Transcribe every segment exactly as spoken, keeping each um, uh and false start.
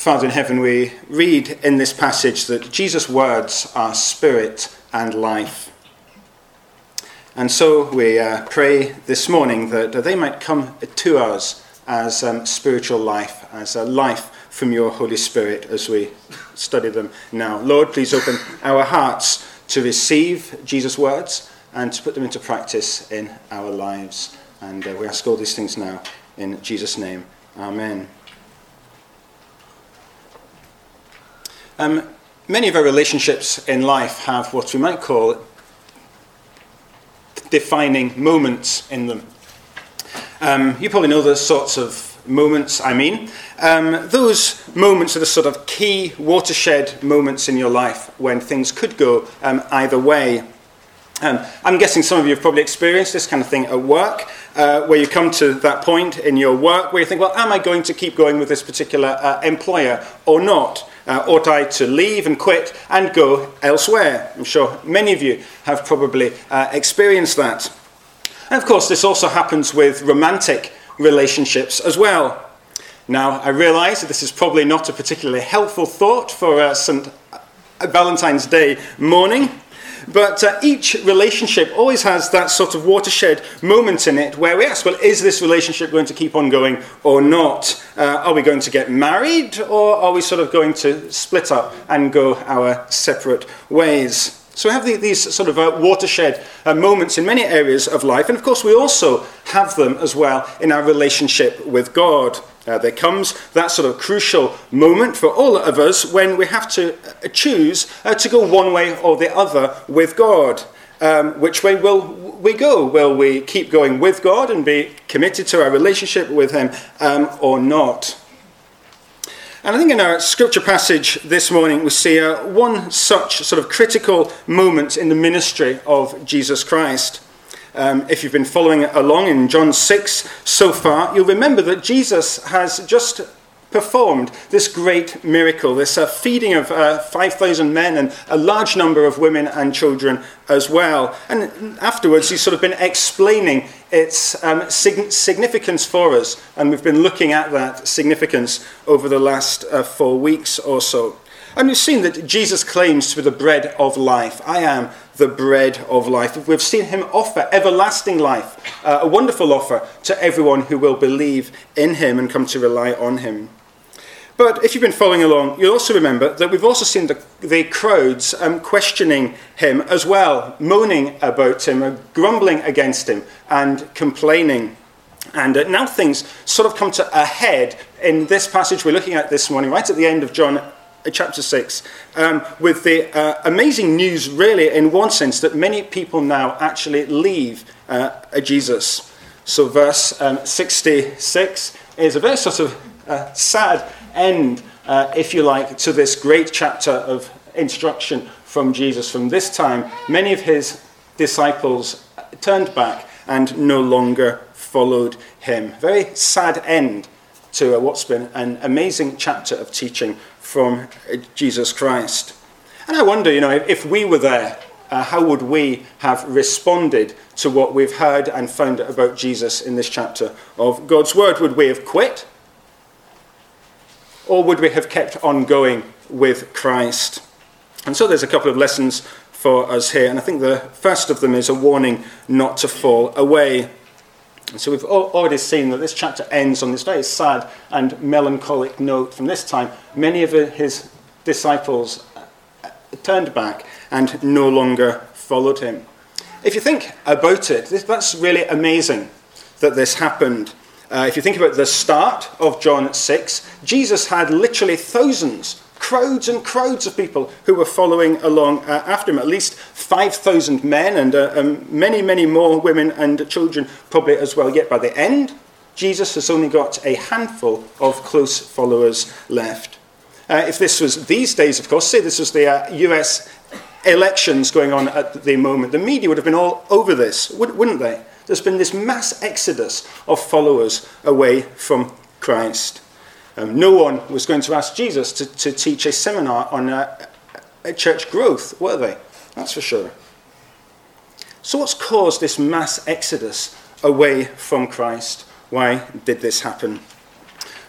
Father in heaven, we read in this passage that Jesus' words are spirit and life. And so we uh, pray this morning that they might come to us as um, spiritual life, as a life from your Holy Spirit as we study them now. Lord, please open our hearts to receive Jesus' words and to put them into practice in our lives. And uh, we ask all these things now in Jesus' name. Amen. Um, many of our relationships in life have what we might call defining moments in them. Um, you probably know the sorts of moments I mean. Um, those moments are the sort of key watershed moments in your life when things could go um, either way. Um, I'm guessing some of you have probably experienced this kind of thing at work, uh, where you come to that point in your work where you think, well, am I going to keep going with this particular uh, employer or not? Uh, ought I to leave and quit and go elsewhere? I'm sure many of you have probably uh, experienced that. And of course, this also happens with romantic relationships as well. Now, I realise that this is probably not a particularly helpful thought for uh, Saint Valentine's Day morning, but uh, each relationship always has that sort of watershed moment in it where we ask, well, is this relationship going to keep on going or not? Uh, are we going to get married, or are we sort of going to split up and go our separate ways? So we have the, these sort of uh, watershed uh, moments in many areas of life, and of course we also have them as well in our relationship with God. Uh, there comes that sort of crucial moment for all of us when we have to uh, choose uh, to go one way or the other with God. Um, which way will we go? Will we keep going with God and be committed to our relationship with him um, or not? And I think in our scripture passage this morning we see uh, one such sort of critical moment in the ministry of Jesus Christ. Um, if you've been following along in John six so far, you'll remember that Jesus has just performed this great miracle, this uh, feeding of uh, five thousand men and a large number of women and children as well. And afterwards, he's sort of been explaining its um, sig- significance for us. And we've been looking at that significance over the last uh, four weeks or so. And we've seen that Jesus claims to be the bread of life. I am the bread of life. We've seen him offer everlasting life, uh, a wonderful offer to everyone who will believe in him and come to rely on him. But if you've been following along, you'll also remember that we've also seen the, the crowds um, questioning him as well, moaning about him, uh, grumbling against him and complaining. And uh, now things sort of come to a head in this passage we're looking at this morning, right at the end of John chapter six, um, with the uh, amazing news, really, in one sense, that many people now actually leave uh, Jesus. So verse um, sixty-six is a very sort of uh, sad end, uh, if you like, to this great chapter of instruction from Jesus. From this time, many of his disciples turned back and no longer followed him. Very sad end to uh, what's been an amazing chapter of teaching from Jesus Christ. And I wonder, you know, if, if we were there, uh, how would we have responded to what we've heard and found about Jesus in this chapter of God's word? Would we have quit? Or would we have kept on going with Christ? And so there's a couple of lessons for us here. And I think the first of them is a warning not to fall away. And so we've already seen that this chapter ends on this very sad and melancholic note. From this time, many of his disciples turned back and no longer followed him. If you think about it, that's really amazing that this happened. Uh, if you think about the start of John six, Jesus had literally thousands, crowds and crowds of people who were following along uh, after him, at least five thousand men and uh, um, many, many more women and children probably as well. Yet by the end, Jesus has only got a handful of close followers left. Uh, if this was these days, of course, say this was the uh, U S elections going on at the moment, the media would have been all over this, wouldn't they? There's been this mass exodus of followers away from Christ. Um, no one was going to ask Jesus to, to teach a seminar on uh, church growth, were they? That's for sure. So what's caused this mass exodus away from Christ? Why did this happen?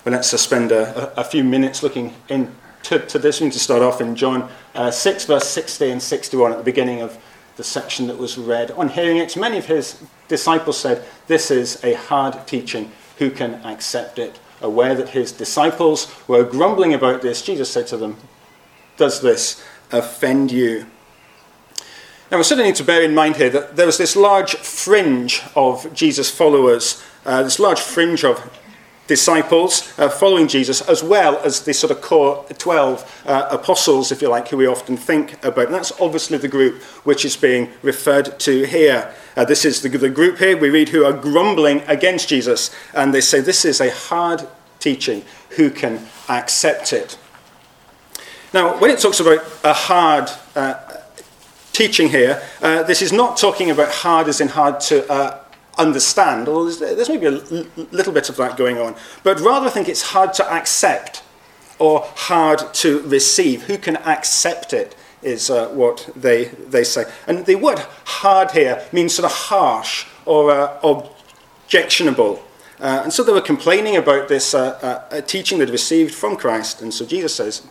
Well, let's uh, spend a, a few minutes looking into to this. We need to start off in John uh, six, verse sixty and sixty-one, at the beginning of the section that was read. On hearing it, many of his disciples said, "This is a hard teaching. Who can accept it?" Aware that his disciples were grumbling about this, Jesus said to them, "Does this offend you?" Now, we certainly need to bear in mind here that there was this large fringe of Jesus' followers, uh, this large fringe of disciples uh, following Jesus, as well as the sort of core twelve uh, apostles, if you like, who we often think about. And that's obviously the group which is being referred to here. Uh, this is the, the group here, we read, who are grumbling against Jesus. And they say, this is a hard teaching. Who can accept it? Now, when it talks about a hard uh, teaching here, uh, this is not talking about hard as in hard to uh, understand, although there's, there's maybe a l- little bit of that going on, but rather I think it's hard to accept or hard to receive. Who can accept it is uh, what they they say. And the word hard here means sort of harsh or uh, objectionable. Uh, and so they were complaining about this uh, uh, teaching they'd received from Christ. And so Jesus says,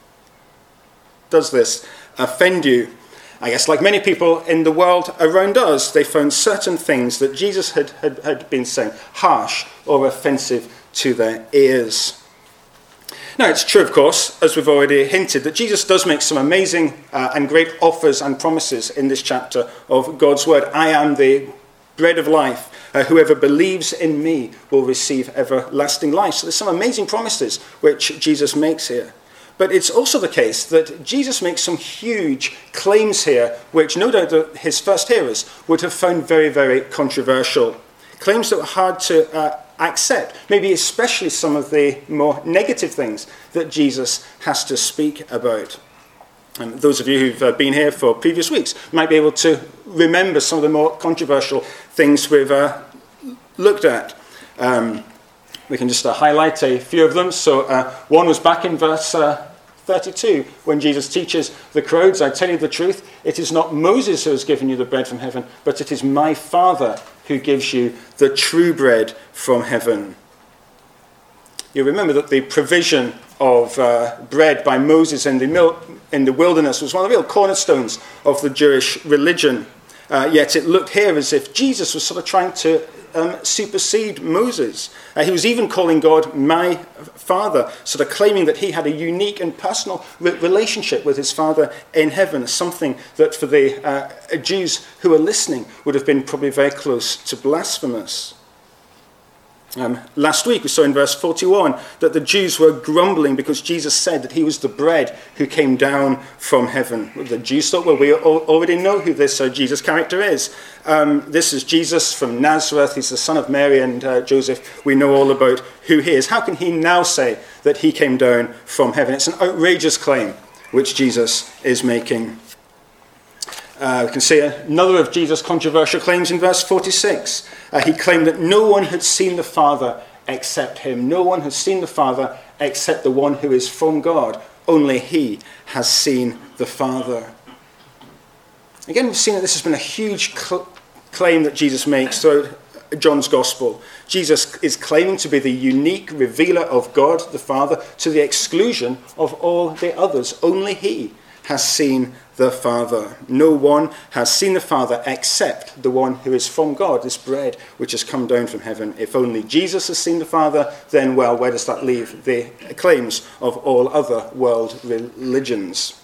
"Does this offend you?" I guess like many people in the world around us, they found certain things that Jesus had, had, had been saying harsh or offensive to their ears. Now, it's true, of course, as we've already hinted, that Jesus does make some amazing uh, and great offers and promises in this chapter of God's word. "I am the bread of life. Uh, whoever believes in me will receive everlasting life." So there's some amazing promises which Jesus makes here. But it's also the case that Jesus makes some huge claims here, which no doubt that his first hearers would have found very, very controversial. Claims that were hard to uh, accept, maybe especially some of the more negative things that Jesus has to speak about. And those of you who've uh, been here for previous weeks might be able to remember some of the more controversial things we've uh, looked at. Um, We can just uh, highlight a few of them. So uh, one was back in verse uh, thirty-two, when Jesus teaches the crowds, "I tell you the truth, it is not Moses who has given you the bread from heaven, but it is my Father who gives you the true bread from heaven." You remember that the provision of uh, bread by Moses in the, mil- in the wilderness was one of the real cornerstones of the Jewish religion. Uh, yet it looked here as if Jesus was sort of trying to Um, supersede Moses. Uh, he was even calling God "my Father," sort of claiming that he had a unique and personal re- relationship with his Father in heaven, something that for the uh, Jews who were listening would have been probably very close to blasphemous. Um, last week we saw in verse forty-one that the Jews were grumbling because Jesus said that he was the bread who came down from heaven. The Jews thought, well, we already know who this uh, Jesus character is. Um, this is Jesus from Nazareth. He's the son of Mary and uh, Joseph. We know all about who he is. How can he now say that he came down from heaven? It's an outrageous claim which Jesus is making. Uh, we can see another of Jesus' controversial claims in verse forty-six. Uh, he claimed that no one had seen the Father except him. No one has seen the Father except the one who is from God. Only he has seen the Father. Again, we've seen that this has been a huge cl- claim that Jesus makes throughout John's Gospel. Jesus is claiming to be the unique revealer of God the Father to the exclusion of all the others. Only he has seen the Father. No one has seen the Father except the one who is from God, this bread which has come down from heaven. If only Jesus has seen the Father, then, well, where does that leave the claims of all other world religions?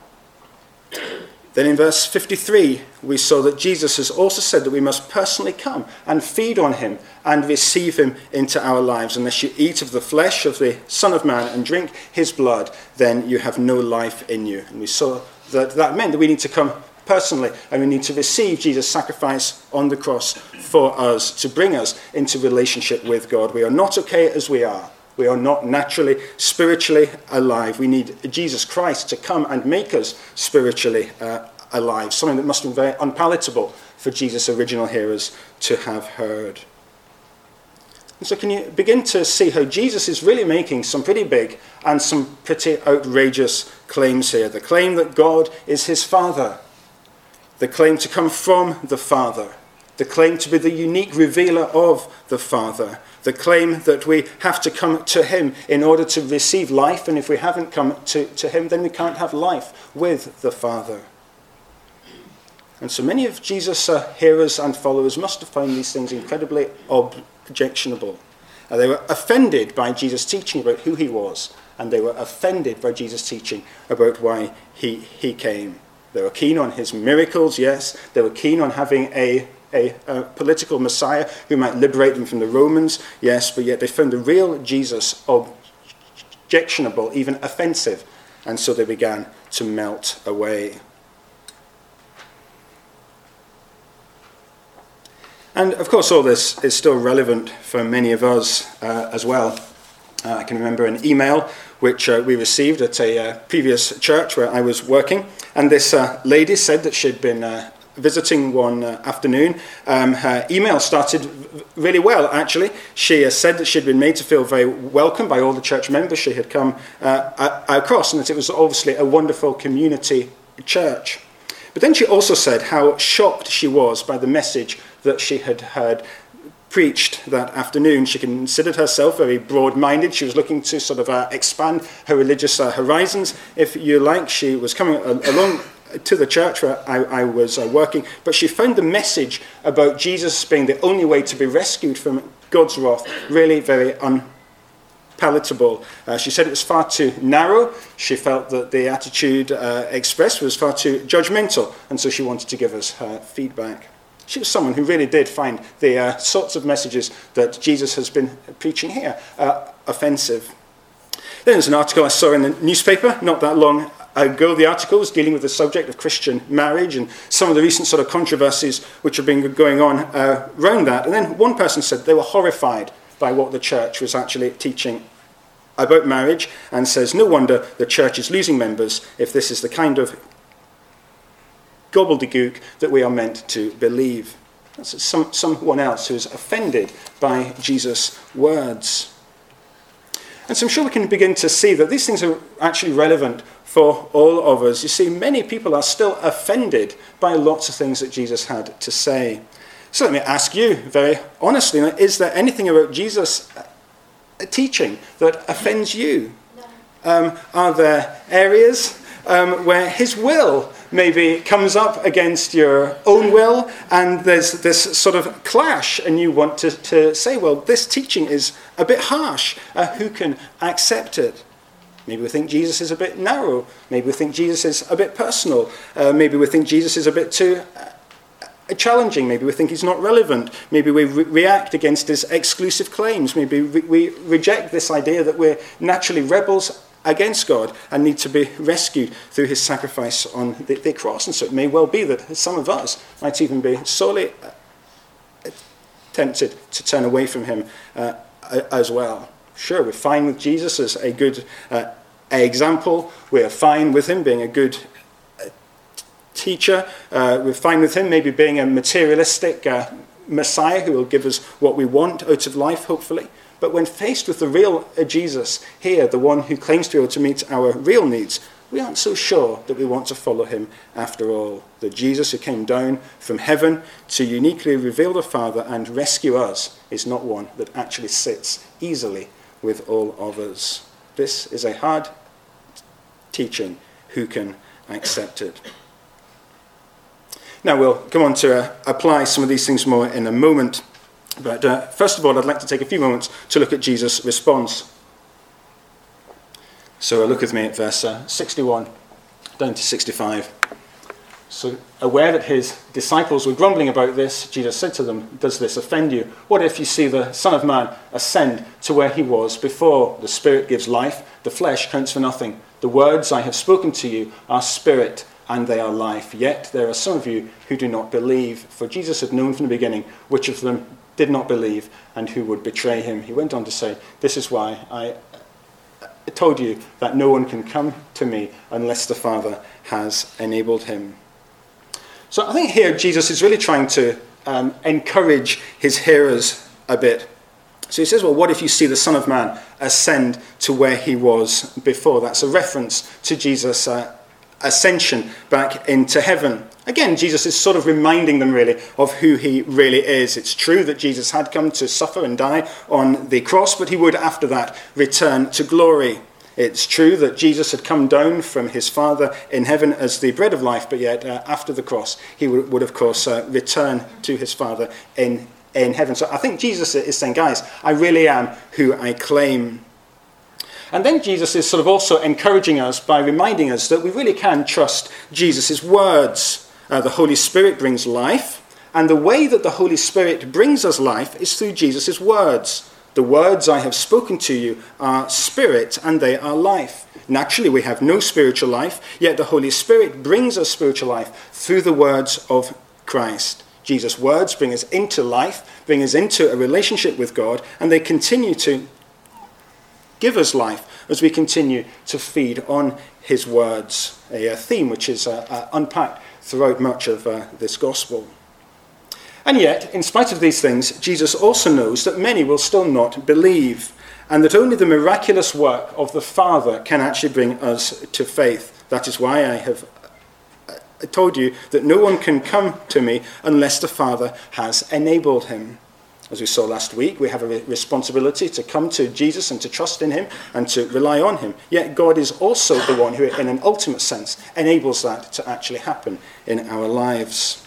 Then in verse fifty-three, we saw that Jesus has also said that we must personally come and feed on him and receive him into our lives. Unless you eat of the flesh of the Son of Man and drink his blood, then you have no life in you. And we saw that that meant that we need to come personally and we need to receive Jesus' sacrifice on the cross for us to bring us into relationship with God. We are not okay as we are. We are not naturally, spiritually alive. We need Jesus Christ to come and make us spiritually uh, alive, something that must have been very unpalatable for Jesus' original hearers to have heard. And so can you begin to see how Jesus is really making some pretty big and some pretty outrageous claims here? The claim that God is his Father, the claim to come from the Father, the claim to be the unique revealer of the Father, the claim that we have to come to him in order to receive life, and if we haven't come to, to him, then we can't have life with the Father. And so many of Jesus' uh, hearers and followers must have found these things incredibly objectionable. Uh, they were offended by Jesus' teaching about who he was, and they were offended by Jesus' teaching about why he, he came. They were keen on his miracles, yes. They were keen on having a, a, a political Messiah who might liberate them from the Romans, yes, but yet they found the real Jesus objectionable, even offensive, and so they began to melt away. And of course, all this is still relevant for many of us uh, as well. Uh, I can remember an email which uh, we received at a uh, previous church where I was working, and this uh, lady said that she'd been uh, visiting one uh, afternoon. Um, her email started really well, actually. She uh, said that she'd been made to feel very welcome by all the church members she had come uh, across, and that it was obviously a wonderful community church. But then she also said how shocked she was by the message that she had heard preached that afternoon. She considered herself very broad-minded. She was looking to sort of uh, expand her religious uh, horizons, if you like. She was coming along to the church where I, I was uh, working, but she found the message about Jesus being the only way to be rescued from God's wrath really very unpalatable. Uh, she said it was far too narrow. She felt that the attitude uh, expressed was far too judgmental, and so she wanted to give us her feedback. She was someone who really did find the uh, sorts of messages that Jesus has been preaching here uh, offensive. Then there's an article I saw in the newspaper not that long ago. The article was dealing with the subject of Christian marriage and some of the recent sort of controversies which have been going on uh, around that. And then one person said they were horrified by what the church was actually teaching about marriage, and says no wonder the church is losing members if this is the kind of gobbledygook that we are meant to believe. That's some, someone else who is offended by Jesus' words. And so I'm sure we can begin to see that these things are actually relevant for all of us. You see, many people are still offended by lots of things that Jesus had to say. So let me ask you very honestly, is there anything about Jesus' teaching that offends you? Um, are there areas um, where his will maybe comes up against your own will, and there's this sort of clash, and you want to, to say, well, this teaching is a bit harsh. Uh, who can accept it? Maybe we think Jesus is a bit narrow. Maybe we think Jesus is a bit personal. Uh, maybe we think Jesus is a bit too uh, challenging. Maybe we think he's not relevant. Maybe we re- react against his exclusive claims. Maybe re- we reject this idea that we're naturally rebels against God and need to be rescued through his sacrifice on the, the cross. And so it may well be that some of us might even be sorely uh, tempted to turn away from him uh, as well. Sure, we're fine with Jesus as a good uh, example. We're fine with him being a good uh, teacher. Uh, we're fine with him maybe being a materialistic uh, Messiah who will give us what we want out of life, hopefully. But when faced with the real Jesus here, the one who claims to be able to meet our real needs, we aren't so sure that we want to follow him after all. The Jesus who came down from heaven to uniquely reveal the Father and rescue us is not one that actually sits easily with all of us. This is a hard teaching. Who can accept it? Now we'll come on to uh, apply some of these things more in a moment. But uh, first of all, I'd like to take a few moments to look at Jesus' response. So look with me at verse uh, sixty-one down to sixty-five. So aware that his disciples were grumbling about this, Jesus said to them, "Does this offend you? What if you see the Son of Man ascend to where he was before? The Spirit gives life, the flesh counts for nothing. The words I have spoken to you are spirit, and they are life. Yet there are some of you who do not believe." For Jesus had known from the beginning which of them did not believe and who would betray him. He went on to say, "This is why I told you that no one can come to me unless the Father has enabled him." So I think here Jesus is really trying to um, encourage his hearers a bit. So he says, well, what if you see the Son of Man ascend to where he was before? That's a reference to Jesus' uh, ascension back into heaven. Again, Jesus is sort of reminding them really of who he really is. It's true that Jesus had come to suffer and die on the cross, but he would after that return to glory. It's true that Jesus had come down from his Father in heaven as the bread of life, but yet uh, after the cross he would, would of course uh, return to his Father in, in heaven. So I think Jesus is saying, guys, I really am who I claim. And then Jesus is sort of also encouraging us by reminding us that we really can trust Jesus' words. Uh, the Holy Spirit brings life, and the way that the Holy Spirit brings us life is through Jesus' words. The words I have spoken to you are spirit, and they are life. Naturally, we have no spiritual life, yet the Holy Spirit brings us spiritual life through the words of Christ. Jesus' words bring us into life, bring us into a relationship with God, and they continue to give us life as we continue to feed on his words, a, a theme which is uh, uh, unpacked throughout much of uh, this gospel. And yet, in spite of these things, Jesus also knows that many will still not believe, and that only the miraculous work of the Father can actually bring us to faith. That is why I have told you that no one can come to me unless the Father has enabled him. As we saw last week, we have a responsibility to come to Jesus and to trust in him and to rely on him. Yet God is also the one who, in an ultimate sense, enables that to actually happen in our lives.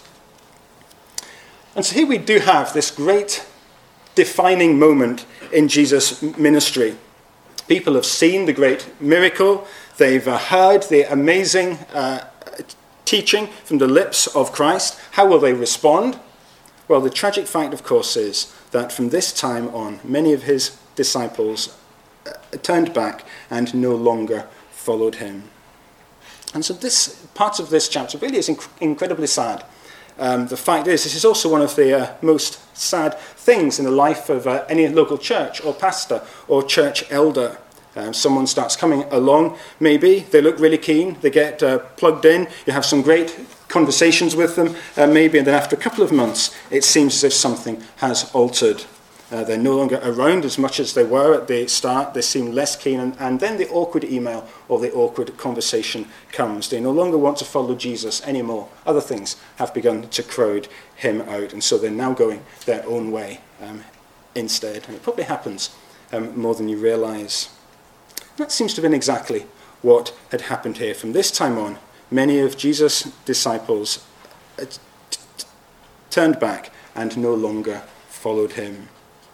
And so here we do have this great defining moment in Jesus' ministry. People have seen the great miracle. They've uh, heard the amazing uh, teaching from the lips of Christ. How will they respond? Well, the tragic fact, of course, is that from this time on, many of his disciples uh, turned back and no longer followed him. And so this part of this chapter really is inc- incredibly sad. Um, the fact is, this is also one of the uh, most sad things in the life of uh, any local church or pastor or church elder. Um, someone starts coming along, maybe, they look really keen, they get uh, plugged in, you have some great conversations with them, uh, maybe, and then after a couple of months, it seems as if something has altered. Uh, they're no longer around as much as they were at the start, they seem less keen, and, and then the awkward email or the awkward conversation comes. They no longer want to follow Jesus anymore. Other things have begun to crowd him out, and so they're now going their own way um, instead. And it probably happens um, more than you realise. That seems to have been exactly what had happened here. From this time on, many of Jesus' disciples t- t- turned back and no longer followed him.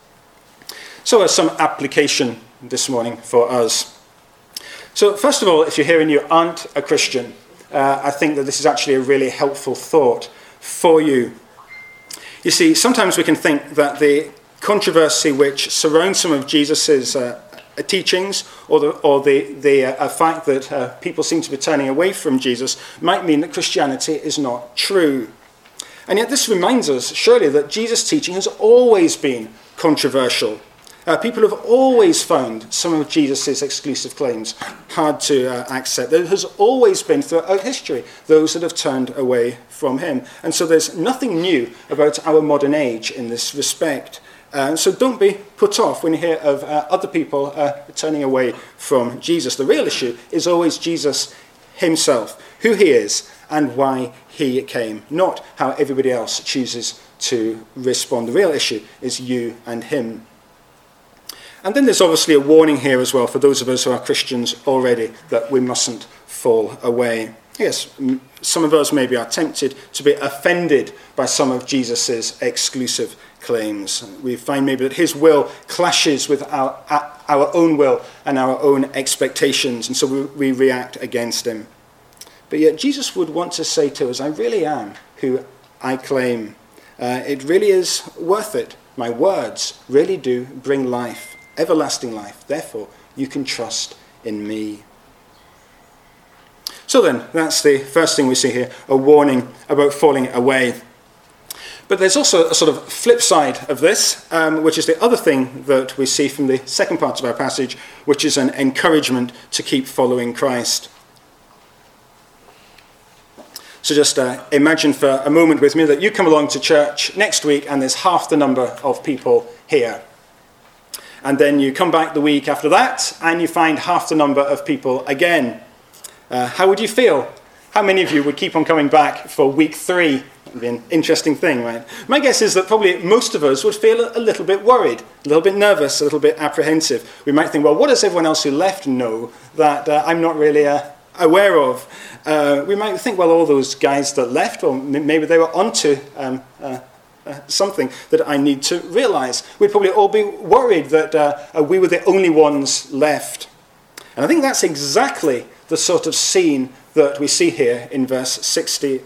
So as some application this morning for us. So first of all, if you're here and you aren't a Christian, uh, I think that this is actually a really helpful thought for you. You see, sometimes we can think that the controversy which surrounds some of Jesus's uh, teachings, or the or the the uh, fact that uh, people seem to be turning away from Jesus, might mean that Christianity is not true. And yet this reminds us, surely, that Jesus' teaching has always been controversial. Uh, people have always found some of Jesus' exclusive claims hard to uh, accept. There has always been, throughout history, those that have turned away from him. And so there's nothing new about our modern age in this respect. Uh, so don't be put off when you hear of uh, other people uh, turning away from Jesus. The real issue is always Jesus himself, who he is and why he came, not how everybody else chooses to respond. The real issue is you and him. And then there's obviously a warning here as well for those of us who are Christians already, that we mustn't fall away. Yes, some of us maybe are tempted to be offended by some of Jesus' exclusive claims. We find maybe that his will clashes with our, our own will and our own expectations, and so we, we react against him. But yet Jesus would want to say to us, I really am who I claim. Uh, it really is worth it. My words really do bring life, everlasting life. Therefore, you can trust in me. So then, that's the first thing we see here, a warning about falling away. But there's also a sort of flip side of this, um, which is the other thing that we see from the second part of our passage, which is an encouragement to keep following Christ. So just uh, imagine for a moment with me that you come along to church next week and there's half the number of people here. And then you come back the week after that and you find half the number of people again. Uh, how would you feel How many of you would keep on coming back for week three? That would be an interesting thing, right? My guess is that probably most of us would feel a little bit worried, a little bit nervous, a little bit apprehensive. We might think, well, what does everyone else who left know that uh, I'm not really uh, aware of? Uh, we might think, well, all those guys that left, well, m- maybe they were onto um, uh, uh, something that I need to realize. We'd probably all be worried that uh, uh, we were the only ones left. And I think that's exactly the sort of scene that we see here in verse sixty-seven.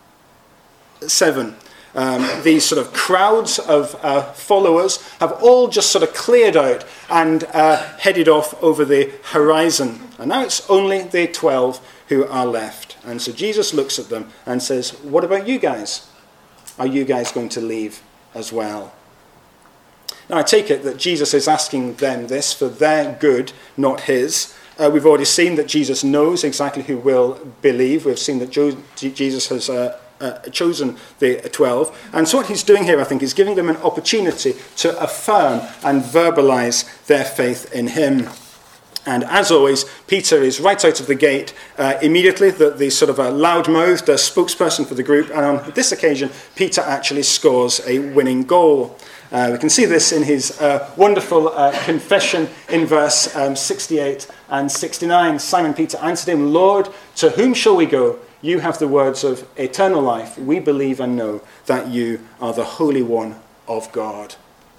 Um, these sort of crowds of uh, followers have all just sort of cleared out and uh, headed off over the horizon. And now it's only the twelve who are left. And so Jesus looks at them and says, what about you guys? Are you guys going to leave as well? Now I take it that Jesus is asking them this for their good, not his. Uh, we've already seen that Jesus knows exactly who will believe. We've seen that Jo- Jesus has uh, uh, chosen the twelve. And so what he's doing here, I think, is giving them an opportunity to affirm and verbalize their faith in him. And as always, Peter is right out of the gate uh, immediately, the, the sort of a loud-mouthed uh, spokesperson for the group. And on this occasion, Peter actually scores a winning goal. Uh, we can see this in his uh, wonderful uh, confession in verse um, sixty-eight and sixty-nine. Simon Peter answered him, Lord, to whom shall we go? You have the words of eternal life. We believe and know that you are the Holy One of God.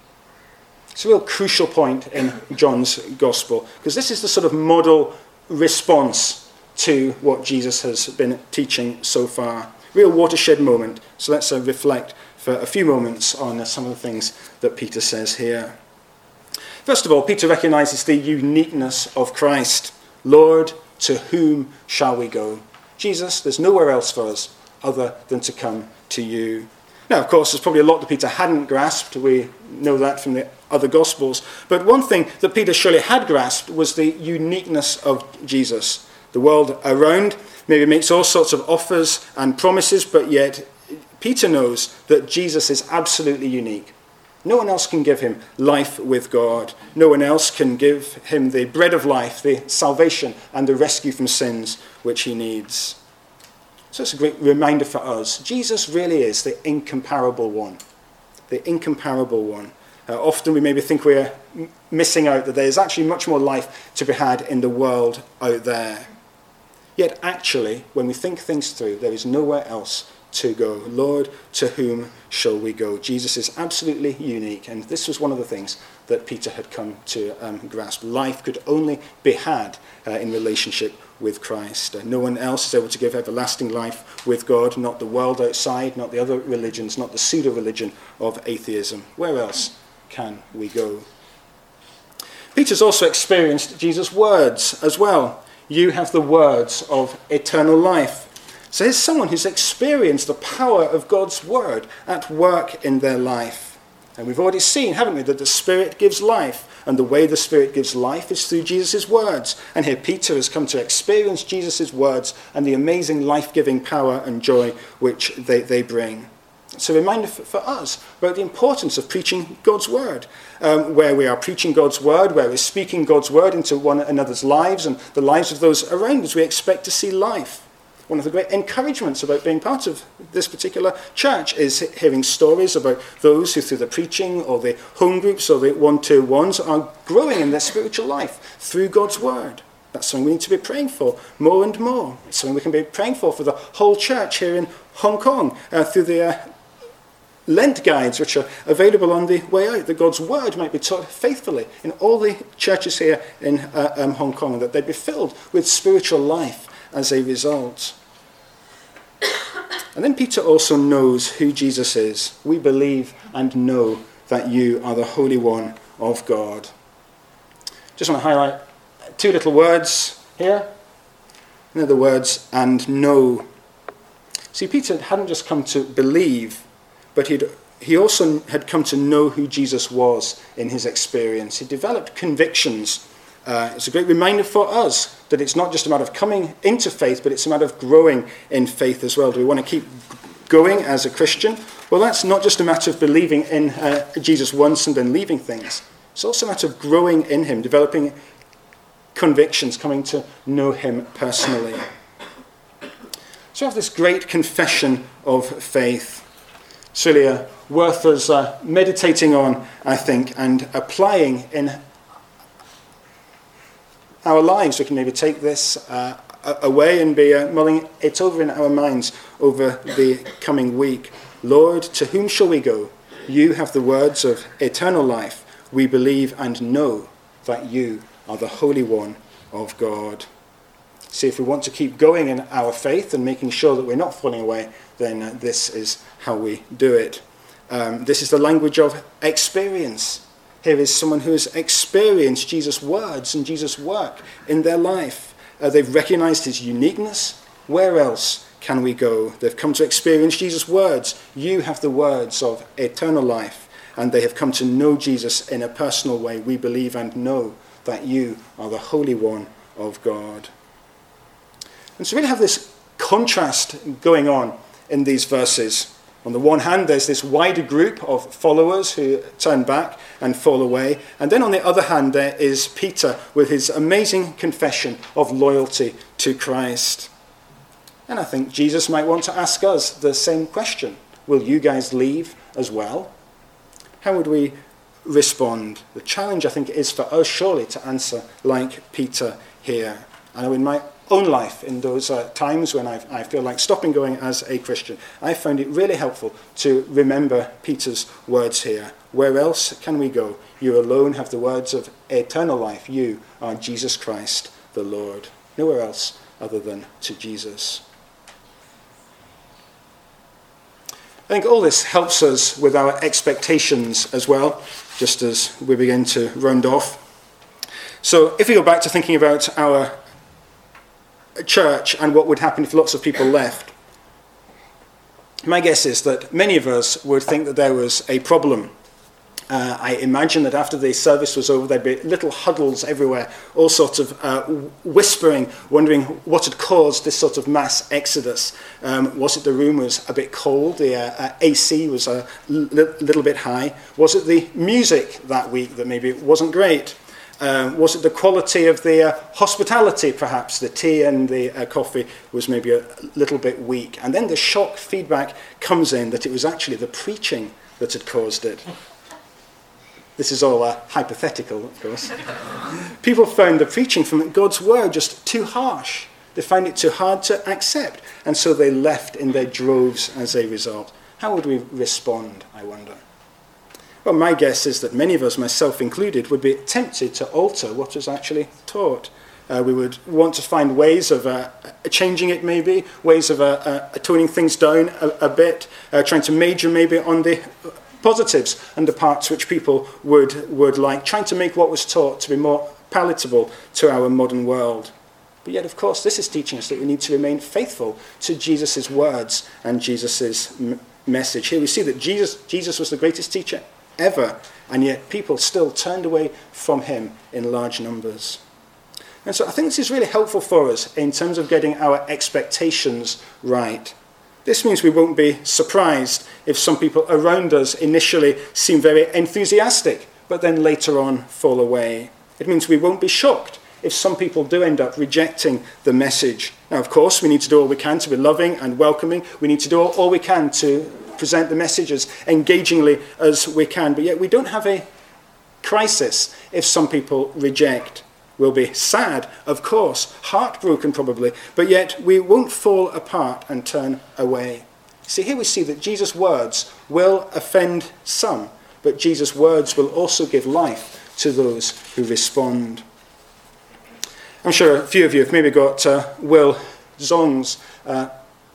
It's a real crucial point in John's Gospel, because this is the sort of model response to what Jesus has been teaching so far. Real watershed moment. So let's uh, reflect for a few moments on uh, some of the things that Peter says here. First of all, Peter recognizes the uniqueness of Christ. Lord, to whom shall we go? Jesus, there's nowhere else for us other than to come to you. Now, of course, there's probably a lot that Peter hadn't grasped. We know that from the other Gospels. But one thing that Peter surely had grasped was the uniqueness of Jesus. The world around maybe makes all sorts of offers and promises, but yet Peter knows that Jesus is absolutely unique. No one else can give him life with God. No one else can give him the bread of life, the salvation and the rescue from sins which he needs. So it's a great reminder for us. Jesus really is the incomparable one. The incomparable one. Uh, often we maybe think we're m- missing out, that there is actually much more life to be had in the world out there. Yet actually, when we think things through, there is nowhere else to go. Lord, to whom shall we go? Jesus is absolutely unique, and this was one of the things that Peter had come to um, grasp. Life could only be had uh, in relationship with Christ. Uh, no one else is able to give everlasting life with God, not the world outside, not the other religions, not the pseudo-religion of atheism. Where else can we go? Peter's also experienced Jesus' words as well. You have the words of eternal life. So here's someone who's experienced the power of God's word at work in their life. And we've already seen, haven't we, that the Spirit gives life. And the way the Spirit gives life is through Jesus' words. And here Peter has come to experience Jesus' words and the amazing life-giving power and joy which they, they bring. It's a reminder for, for us about the importance of preaching God's word. Um, where we are preaching God's word, where we're speaking God's word into one another's lives and the lives of those around us, we expect to see life. One of the great encouragements about being part of this particular church is hearing stories about those who through the preaching or the home groups or the one-to-ones are growing in their spiritual life through God's word. That's something we need to be praying for more and more. It's something we can be praying for for the whole church here in Hong Kong uh, through the uh, Lent guides which are available on the way out, that God's word might be taught faithfully in all the churches here in uh, um, Hong Kong, and that they'd be filled with spiritual life as a result. And then Peter also knows who Jesus is. We believe and know that you are the Holy One of God. Just want to highlight two little words here. They're the words and know. See, Peter hadn't just come to believe, but he'd, he also had come to know who Jesus was in his experience. He developed convictions. Uh, it's a great reminder for us that it's not just a matter of coming into faith, but it's a matter of growing in faith as well. Do we want to keep going as a Christian? Well, that's not just a matter of believing in uh, Jesus once and then leaving things. It's also a matter of growing in him, developing convictions, coming to know him personally. So we have this great confession of faith. It's really uh, worth us uh, meditating on, I think, and applying in our lives. We can maybe take this uh, away and be uh, mulling it over in our minds over the coming week. Lord, to whom shall we go? You have the words of eternal life. We believe and know that you are the Holy One of God. See, if we want to keep going in our faith and making sure that we're not falling away, then uh, this is how we do it. Um, this is the language of experience. Here is someone who has experienced Jesus' words and Jesus' work in their life. Uh, they've recognized his uniqueness. Where else can we go? They've come to experience Jesus' words. You have the words of eternal life. And they have come to know Jesus in a personal way. We believe and know that you are the Holy One of God. And so we really have this contrast going on in these verses. On the one hand, there's this wider group of followers who turn back and fall away. And then on the other hand, there is Peter with his amazing confession of loyalty to Christ. And I think Jesus might want to ask us the same question. Will you guys leave as well? How would we respond? The challenge, I think, is for us surely to answer like Peter here. I know in my own life, in those uh, times when I've, I feel like stopping going as a Christian, I found it really helpful to remember Peter's words here. Where else can we go? You alone have the words of eternal life. You are Jesus Christ, the Lord. Nowhere else other than to Jesus. I think all this helps us with our expectations as well, just as we begin to round off. So if we go back to thinking about our church and what would happen if lots of people left, my guess is that many of us would think that there was a problem. Uh, I imagine that after the service was over, there'd be little huddles everywhere, all sorts of uh, whispering, wondering what had caused this sort of mass exodus. Um, was it the room was a bit cold, the uh, uh, A C was a li- little bit high? Was it the music that week that maybe wasn't great? Um, was it the quality of the uh, hospitality, perhaps? The tea and the uh, coffee was maybe a little bit weak. And then the shock feedback comes in that it was actually the preaching that had caused it. This is all uh, hypothetical, of course. People found the preaching from God's word just too harsh. They found it too hard to accept. And so they left in their droves as a result. How would we respond, I wonder? Well, my guess is that many of us, myself included, would be tempted to alter what was actually taught. Uh, we would want to find ways of uh, changing it maybe, ways of uh, uh, toning things down a, a bit, uh, trying to major maybe on the positives and the parts which people would, would like, trying to make what was taught to be more palatable to our modern world. But yet, of course, this is teaching us that we need to remain faithful to Jesus' words and Jesus' m- message. Here we see that Jesus, Jesus was the greatest teacher ever, and yet people still turned away from him in large numbers. And so I think this is really helpful for us in terms of getting our expectations right. This means we won't be surprised if some people around us initially seem very enthusiastic, but then later on fall away. It means we won't be shocked if some people do end up rejecting the message. Now, of course, we need to do all we can to be loving and welcoming. We need to do all we can to present the message as engagingly as we can. But yet we don't have a crisis if some people reject. We'll be sad, of course, heartbroken probably, but yet we won't fall apart and turn away. See, here we see that Jesus' words will offend some, but Jesus' words will also give life to those who respond. I'm sure a few of you have maybe got uh, Will Zong's uh,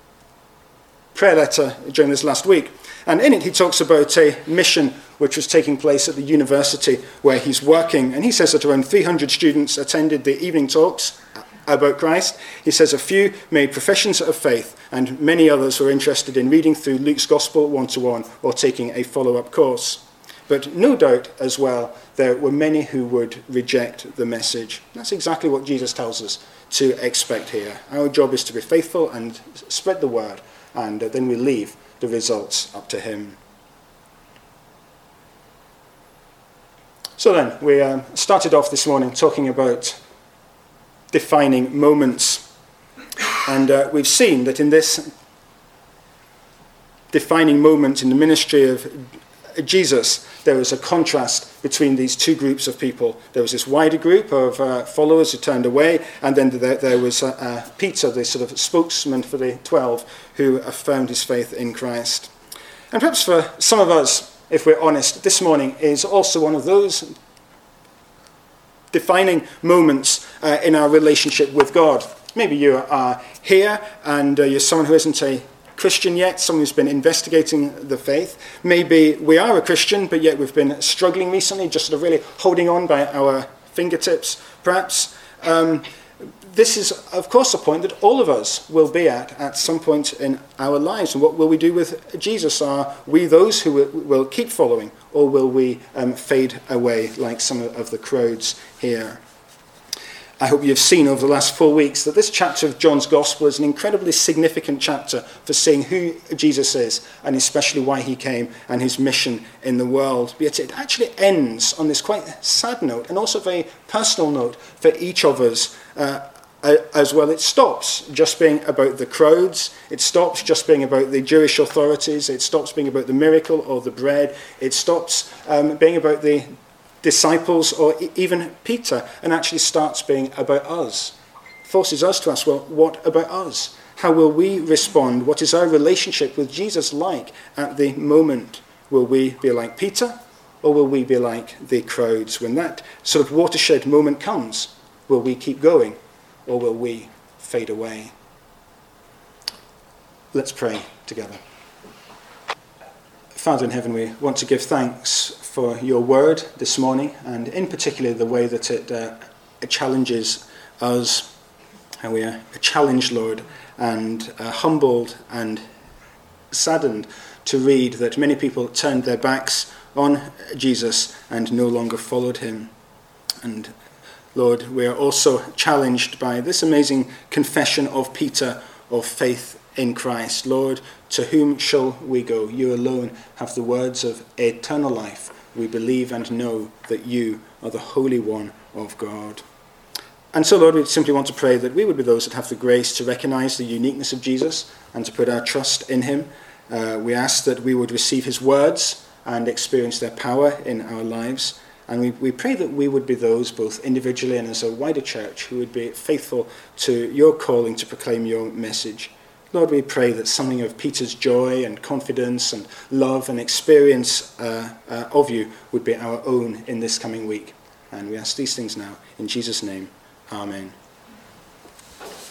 prayer letter during this last week. And in it he talks about a mission which was taking place at the university where he's working. And he says that around three hundred students attended the evening talks about Christ. He says a few made professions of faith and many others were interested in reading through Luke's Gospel one-to-one or taking a follow-up course. But no doubt as well there were many who would reject the message. That's exactly what Jesus tells us to expect here. Our job is to be faithful and spread the word, and then we leave the results up to him. So then, we um, started off this morning talking about defining moments. And uh, we've seen that in this defining moment in the ministry of Jesus, there was a contrast between these two groups of people. There was this wider group of uh, followers who turned away, and then there, there was uh, uh, Peter, the sort of spokesman for the twelve, who affirmed his faith in Christ. And perhaps for some of us, if we're honest, this morning is also one of those defining moments uh, in our relationship with God. Maybe you are here and uh, you're someone who isn't a Christian yet, someone who's been investigating the faith. Maybe we are a Christian, but yet we've been struggling recently, just sort of really holding on by our fingertips, perhaps. Um, this is, of course, a point that all of us will be at at some point in our lives. And what will we do with Jesus? Are we those who will, will keep following, or will we um, fade away like some of the crowds here? I hope you've seen over the last four weeks that this chapter of John's Gospel is an incredibly significant chapter for seeing who Jesus is, and especially why he came and his mission in the world. But it actually ends on this quite sad note, and also a very personal note for each of us uh, as well. It stops just being about the crowds. It stops just being about the Jewish authorities. It stops being about the miracle or the bread. It stops um, being about the disciples or even Peter, and actually starts being about us. Forces us to ask, well, what about us? How will we respond? What is our relationship with Jesus like at the moment? Will we be like Peter, or will we be like the crowds? When that sort of watershed moment comes, will we keep going, or will we fade away? Let's pray together. Father in heaven, we want to give thanks for your word this morning, and in particular the way that it, uh, it challenges us. And we are challenged, Lord, and uh, humbled and saddened to read that many people turned their backs on Jesus and no longer followed him. And Lord, we are also challenged by this amazing confession of Peter of faith in Christ. Lord, to whom shall we go? You alone have the words of eternal life. We believe and know that you are the Holy One of God. And so, Lord, we simply want to pray that we would be those that have the grace to recognize the uniqueness of Jesus and to put our trust in him. Uh, we ask that we would receive his words and experience their power in our lives. And we, we pray that we would be those, both individually and as a wider church, who would be faithful to your calling to proclaim your message. Lord, we pray that something of Peter's joy and confidence and love and experience uh, uh, of you would be our own in this coming week. And we ask these things now in Jesus' name. Amen.